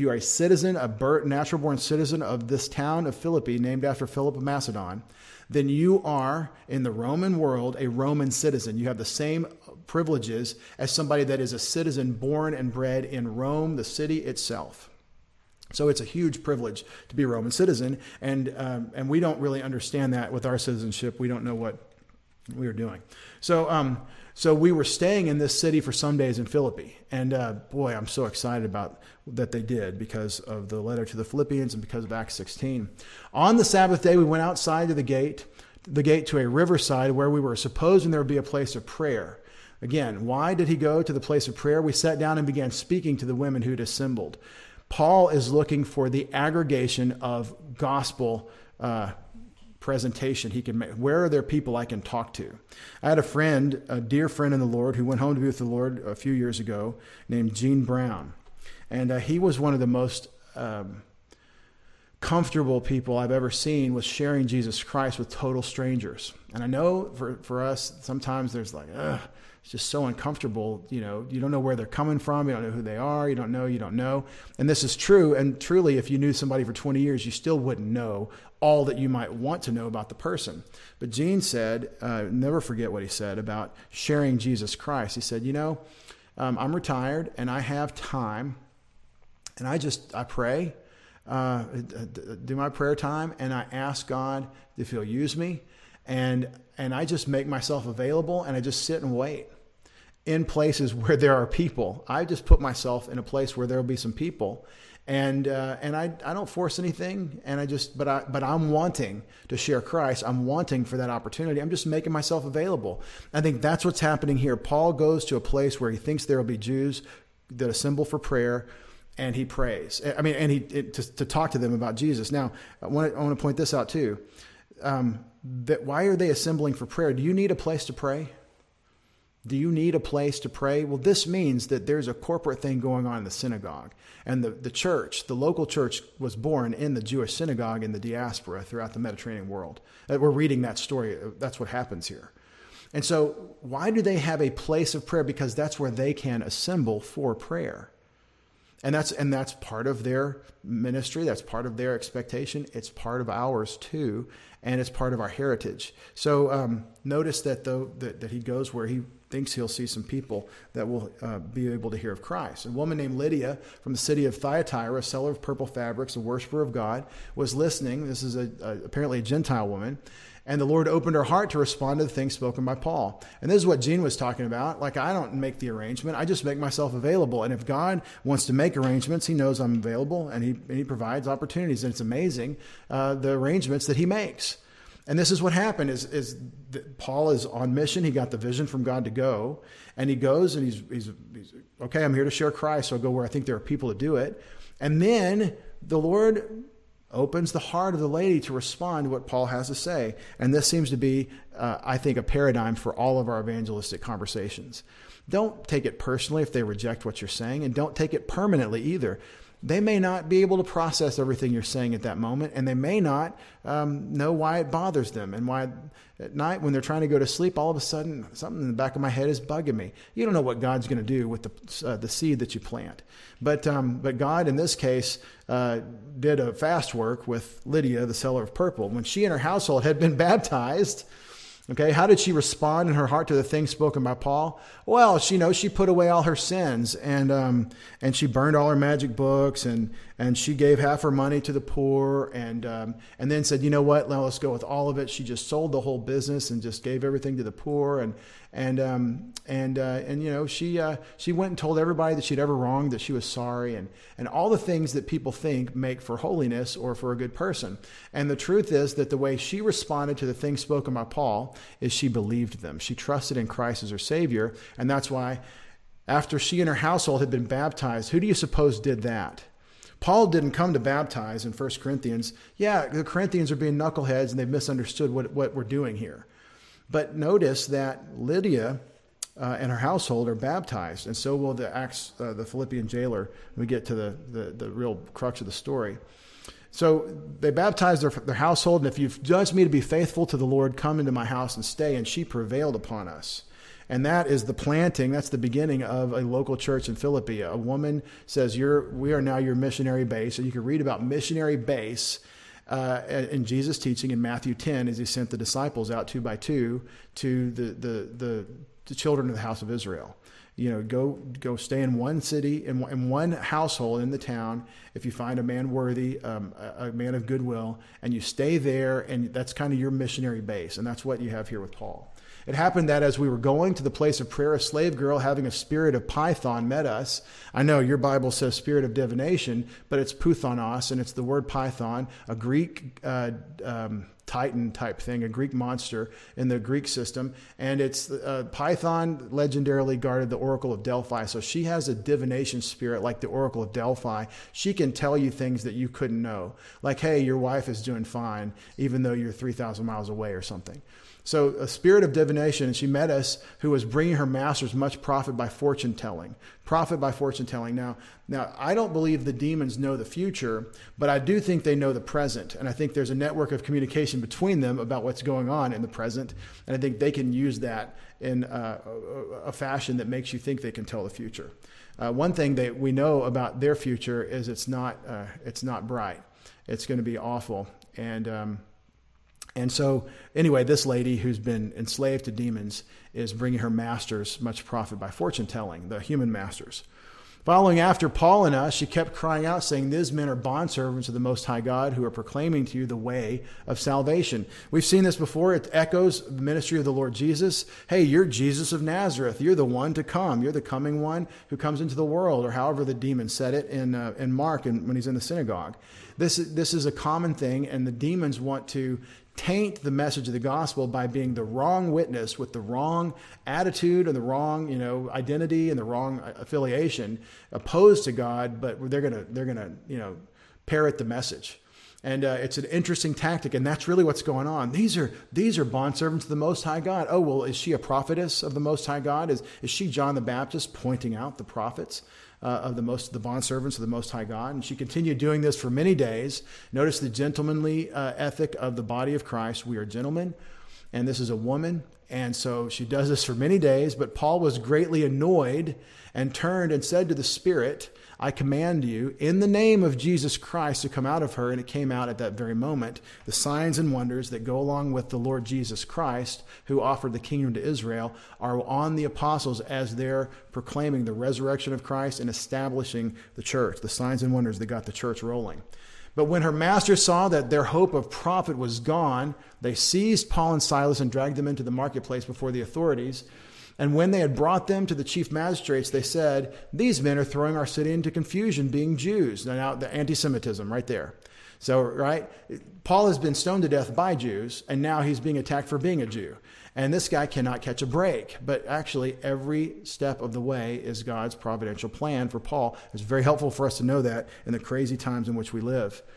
a natural-born citizen of this town of Philippi, named after Philip of Macedon, then you are, in the Roman world, a Roman citizen. You have the same privileges as somebody that is a citizen born and bred in Rome, the city itself. So it's a huge privilege to be a Roman citizen, and we don't really understand that with our citizenship. We don't know what we are doing. So we were staying in this city for some days in Philippi, and boy, I'm so excited about that they did because of the letter to the Philippians and because of Acts 16. On the Sabbath day, we went outside to the gate to a riverside where we were supposing there would be a place of prayer. Again, why did he go to the place of prayer? We sat down and began speaking to the women who'd assembled. Paul is looking for the aggregation of gospel presentation he can make. Where are there people I can talk to? I had a dear friend in the Lord, who went home to be with the Lord a few years ago, named Gene Brown. And he was one of the most comfortable people I've ever seen with sharing Jesus Christ with total strangers. And I know for us, sometimes there's like, it's just so uncomfortable. You don't know where they're coming from. You don't know who they are. You don't know. And this is true. And truly, if you knew somebody for 20 years, you still wouldn't know all that you might want to know about the person. But Gene said, never forget what he said about sharing Jesus Christ. He said, I'm retired and I have time, and I pray, do my prayer time, and I ask God if he'll use me. And I just make myself available, and I just sit and wait in places where there are people. I just put myself in a place where there will be some people, and I don't force anything, but I'm wanting to share Christ. I'm wanting for that opportunity. I'm just making myself available. I think that's what's happening here. Paul goes to a place where he thinks there will be Jews that assemble for prayer, and he prays. To talk to them about Jesus. Now, I want to point this out too. That why are they assembling for prayer? Do you need a place to pray? Do you need a place to pray? Well, this means that there's a corporate thing going on in the synagogue. And the church, the local church, was born in the Jewish synagogue in the diaspora throughout the Mediterranean world. We're reading that story. That's what happens here. And so why do they have a place of prayer? Because that's where they can assemble for prayer. And that's part of their ministry. That's part of their expectation. It's part of ours too, and it's part of our heritage. So notice that he goes where he thinks he'll see some people that will be able to hear of Christ. A woman named Lydia from the city of Thyatira, a seller of purple fabrics, a worshiper of God, was listening. This is apparently a Gentile woman. And the Lord opened her heart to respond to the things spoken by Paul. And this is what Gene was talking about. Like, I don't make the arrangement. I just make myself available. And if God wants to make arrangements, he knows I'm available, and he provides opportunities. And it's amazing the arrangements that he makes. And this is what happened is that Paul is on mission. He got the vision from God to go. And he goes and he's okay, I'm here to share Christ. So I'll go where I think there are people to do it. And then the Lord opens the heart of the lady to respond to what Paul has to say. And this seems to be, I think, a paradigm for all of our evangelistic conversations. Don't take it personally if they reject what you're saying, and don't take it permanently either. They may not be able to process everything you're saying at that moment, and they may not know why it bothers them, and why at night when they're trying to go to sleep, all of a sudden something in the back of my head is bugging me. You don't know what God's going to do with the seed that you plant. But God, in this case, did a fast work with Lydia, the seller of purple. When she and her household had been baptized, okay, how did she respond in her heart to the things spoken by Paul? Well, she put away all her sins, and she burned all her magic books, and she gave half her money to the poor, and then said, you know what, now let's go with all of it. She just sold the whole business and just gave everything to the poor, and she went and told everybody that she'd ever wronged, that she was sorry, and all the things that people think make for holiness or for a good person. And the truth is that the way she responded to the things spoken by Paul is she believed them. She trusted in Christ as her Savior, and that's why after she and her household had been baptized, who do you suppose did that? Paul didn't come to baptize in 1 Corinthians. Yeah, the Corinthians are being knuckleheads and they've misunderstood what we're doing here. But notice that Lydia and her household are baptized, and so will the Philippian jailer when we get to the real crux of the story. So they baptized their household, and if you've judged me to be faithful to the Lord, come into my house and stay. And she prevailed upon us. And that is the planting, that's the beginning of a local church in Philippi. A woman says, we are now your missionary base. And you can read about missionary base in Jesus' teaching in Matthew 10 as he sent the disciples out 2 by 2 to the children of the house of Israel. Go stay in one city, in one household in the town. If you find a man worthy, a man of goodwill, and you stay there, and that's kind of your missionary base. And that's what you have here with Paul. It happened that as we were going to the place of prayer, a slave girl having a spirit of Python met us. I know your Bible says spirit of divination, but it's Puthonos, and it's the word Python, a Greek Titan type thing, a Greek monster in the Greek system. And it's Python legendarily guarded the Oracle of Delphi. So she has a divination spirit like the Oracle of Delphi. She can tell you things that you couldn't know. Like, hey, your wife is doing fine, even though you're 3,000 miles away or something. So a spirit of divination, and she met us, who was bringing her masters much profit by fortune telling. Profit by fortune telling. Now, I don't believe the demons know the future, but I do think they know the present. And I think there's a network of communication between them about what's going on in the present. And I think they can use that in a fashion that makes you think they can tell the future. One thing that we know about their future is it's not bright. It's going to be awful. And so, anyway, this lady who's been enslaved to demons is bringing her masters much profit by fortune telling, the human masters. Following after Paul and us, she kept crying out, saying, these men are bondservants of the Most High God who are proclaiming to you the way of salvation. We've seen this before. It echoes the ministry of the Lord Jesus. Hey, you're Jesus of Nazareth. You're the one to come. You're the coming one who comes into the world, or however the demon said it in Mark when he's in the synagogue. This is a common thing, and the demons want to taint the message of the gospel by being the wrong witness with the wrong attitude and the wrong, identity and the wrong affiliation opposed to God, but they're gonna parrot the message. And it's an interesting tactic, and that's really what's going on. These are bondservants of the Most High God. Oh, well, is she a prophetess of the Most High God? Is she John the Baptist pointing out the prophets of the bondservants of the Most High God? And she continued doing this for many days. Notice the gentlemanly ethic of the body of Christ. We are gentlemen, and this is a woman. And so she does this for many days, but Paul was greatly annoyed and turned and said to the Spirit, I command you in the name of Jesus Christ to come out of her. And it came out at that very moment. The signs and wonders that go along with the Lord Jesus Christ, who offered the kingdom to Israel, are on the apostles as they're proclaiming the resurrection of Christ and establishing the church, the signs and wonders that got the church rolling. But when her masters saw that their hope of profit was gone, they seized Paul and Silas and dragged them into the marketplace before the authorities. And when they had brought them to the chief magistrates, they said, these men are throwing our city into confusion, being Jews. Now the anti-Semitism right there. So, right, Paul has been stoned to death by Jews, and now he's being attacked for being a Jew. And this guy cannot catch a break. But actually, every step of the way is God's providential plan for Paul. It's very helpful for us to know that in the crazy times in which we live.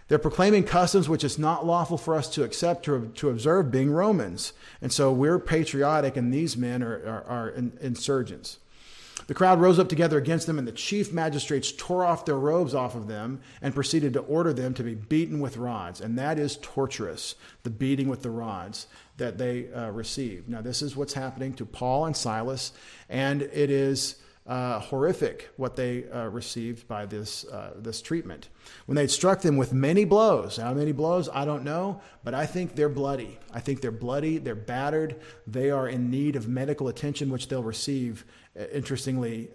They're proclaiming customs which it's not lawful for us to accept, to observe, being Romans. And so we're patriotic, and these men are insurgents. The crowd rose up together against them, and the chief magistrates tore off their robes off of them and proceeded to order them to be beaten with rods. And that is torturous, the beating with the rods that they received. Now, this is what's happening to Paul and Silas, and it is horrific what they received by this treatment. When they struck them with many blows, how many blows, I don't know, but I think they're bloody. I think they're bloody, they're battered, they are in need of medical attention, which they'll receive, interestingly,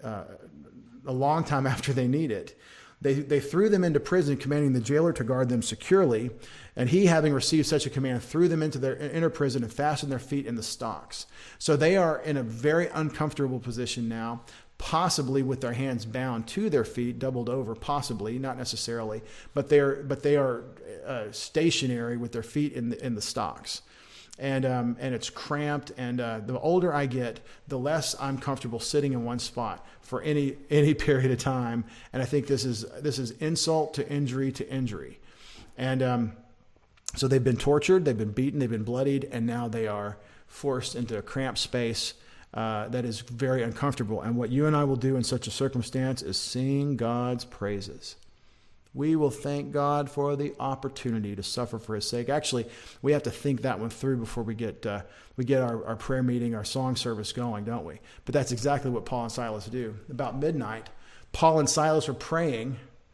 a long time after they need it. They threw them into prison, commanding the jailer to guard them securely, and he, having received such a command, threw them into their inner prison and fastened their feet in the stocks. So they are in a very uncomfortable position now, possibly with their hands bound to their feet, doubled over, possibly, not necessarily, but they are stationary with their feet in the stocks. And it's cramped, and the older I get, the less I'm comfortable sitting in one spot for any period of time. And I think this is insult to injury. And so they've been tortured, they've been beaten, they've been bloodied, and now they are forced into a cramped space that is very uncomfortable. And what you and I will do in such a circumstance is sing God's praises. We will thank God for the opportunity to suffer for his sake. Actually, we have to think that one through before we get our prayer meeting, our song service going, don't we? But that's exactly what Paul and Silas do. About midnight, Paul and Silas were praying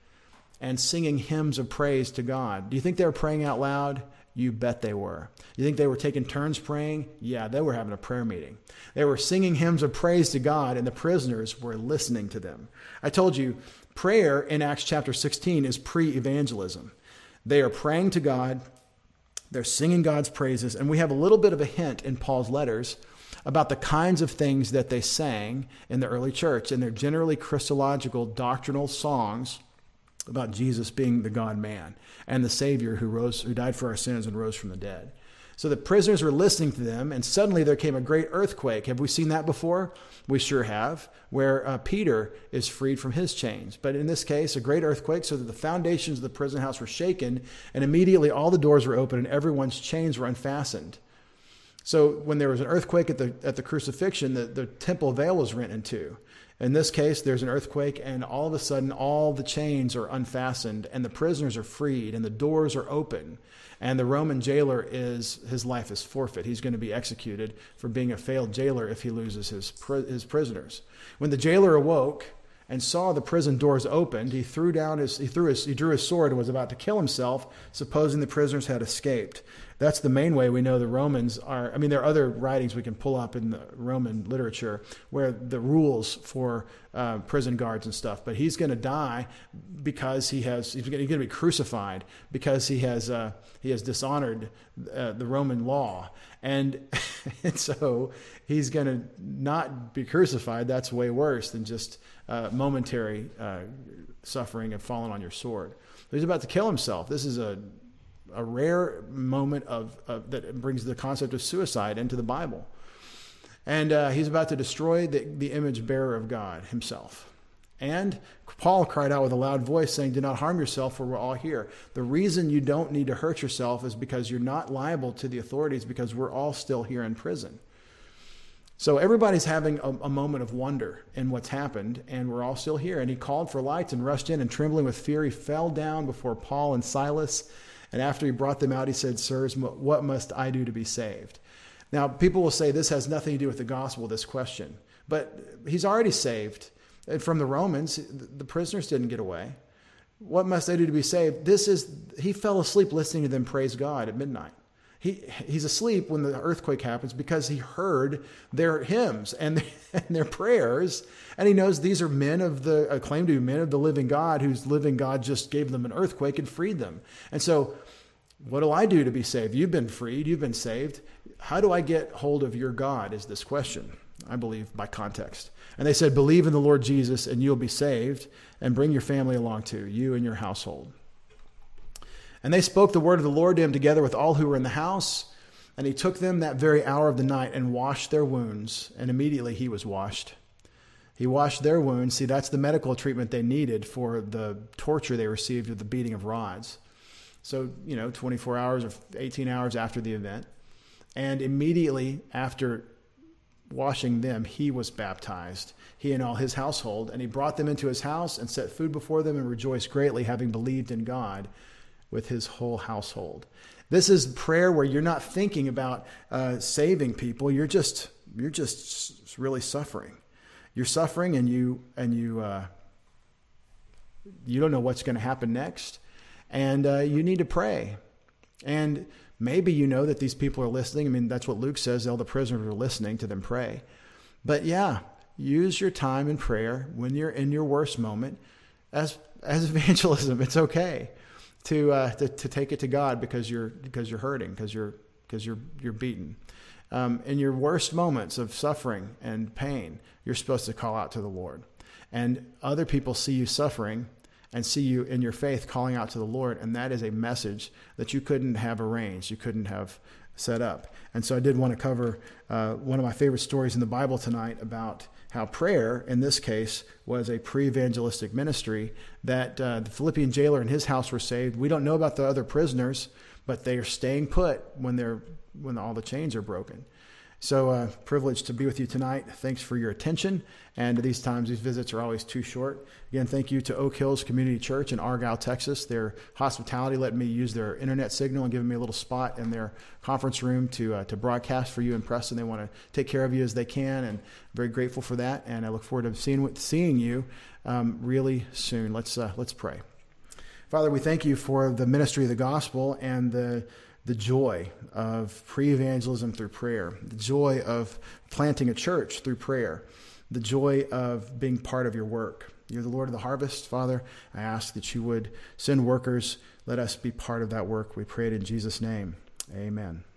and singing hymns of praise to God. Do you think they were praying out loud? You bet they were. You think they were taking turns praying? Yeah, they were having a prayer meeting. They were singing hymns of praise to God, and the prisoners were listening to them. I told you, prayer in Acts chapter 16 is pre-evangelism. They are praying to God, they're singing God's praises, and we have a little bit of a hint in Paul's letters about the kinds of things that they sang in the early church, and they're generally Christological, doctrinal songs about Jesus being the God-man and the Savior who died for our sins and rose from the dead. So the prisoners were listening to them, and suddenly there came a great earthquake. Have we seen that before? We sure have, where Peter is freed from his chains. But in this case, a great earthquake, so that the foundations of the prison house were shaken, and immediately all the doors were open and everyone's chains were unfastened. So when there was an earthquake at the crucifixion, the temple veil was rent in two. In this case, there's an earthquake, and all of a sudden, all the chains are unfastened, and the prisoners are freed, and the doors are open. And the Roman jailer his life is forfeit. He's going to be executed for being a failed jailer if he loses his prisoners. When the jailer awoke and saw the prison doors opened, he drew his sword and was about to kill himself, supposing the prisoners had escaped. That's the main way we know the Romans are. I mean, there are other writings we can pull up in the Roman literature where the rules for prison guards and stuff. But he's going to die because he's going to be crucified because he has dishonored the Roman law, and so he's going to not be crucified. That's way worse than just momentary suffering and falling on your sword. So he's about to kill himself. This is a rare moment that brings the concept of suicide into the Bible. And he's about to destroy the image bearer of God himself. And Paul cried out with a loud voice saying, "Do not harm yourself, for we're all here." The reason you don't need to hurt yourself is because you're not liable to the authorities, because we're all still here in prison. So everybody's having a moment of wonder in what's happened, and we're all still here. And he called for lights and rushed in, and trembling with fear, he fell down before Paul and Silas. And after he brought them out, he said, "Sirs, what must I do to be saved?" Now, people will say this has nothing to do with the gospel, this question. But he's already saved. And from the Romans, the prisoners didn't get away. What must I do to be saved? He fell asleep listening to them praise God at midnight. He's asleep when the earthquake happens because he heard their hymns and their prayers, and he knows these are claim to be men of the living God, whose living God just gave them an earthquake and freed them. And so, what do I do to be saved? You've been freed, you've been saved. How do I get hold of your God is this question, I believe, by context. And they said, "Believe in the Lord Jesus and you'll be saved, and bring your family along too, you and your household." And they spoke the word of the Lord to him together with all who were in the house. And he took them that very hour of the night and washed their wounds. And immediately he was washed. He washed their wounds. See, that's the medical treatment they needed for the torture they received with the beating of rods. So, 24 hours or 18 hours after the event. And immediately after washing them, he was baptized, he and all his household. And he brought them into his house and set food before them and rejoiced greatly, having believed in God with his whole household. This is prayer where you're not thinking about saving people. You're just really suffering. You're suffering, and you don't know what's going to happen next. And you need to pray. And maybe you know that these people are listening. I mean, that's what Luke says. All the prisoners are listening to them pray. But yeah, use your time in prayer when you're in your worst moment as evangelism. It's okay to take it to God because you're hurting, because you're beaten. In your worst moments of suffering and pain, you're supposed to call out to the Lord. And other people see you suffering and see you in your faith calling out to the Lord, and that is a message that you couldn't have arranged, you couldn't have set up. And so I did want to cover one of my favorite stories in the Bible tonight about how prayer, in this case, was a pre-evangelistic ministry, that the Philippian jailer and his house were saved. We don't know about the other prisoners, but they are staying put when all the chains are broken. So privileged to be with you tonight. Thanks for your attention. And these visits are always too short. Again, thank you to Oak Hills Community Church in Argyle, Texas. Their hospitality, letting me use their internet signal and giving me a little spot in their conference room to broadcast for you in Preston. They want to take care of you as they can, and I'm very grateful for that. And I look forward to seeing you really soon. Let's pray. Father, we thank you for the ministry of the gospel and the joy of pre-evangelism through prayer, the joy of planting a church through prayer, the joy of being part of your work. You're the Lord of the harvest, Father. I ask that you would send workers. Let us be part of that work. We pray it in Jesus' name. Amen.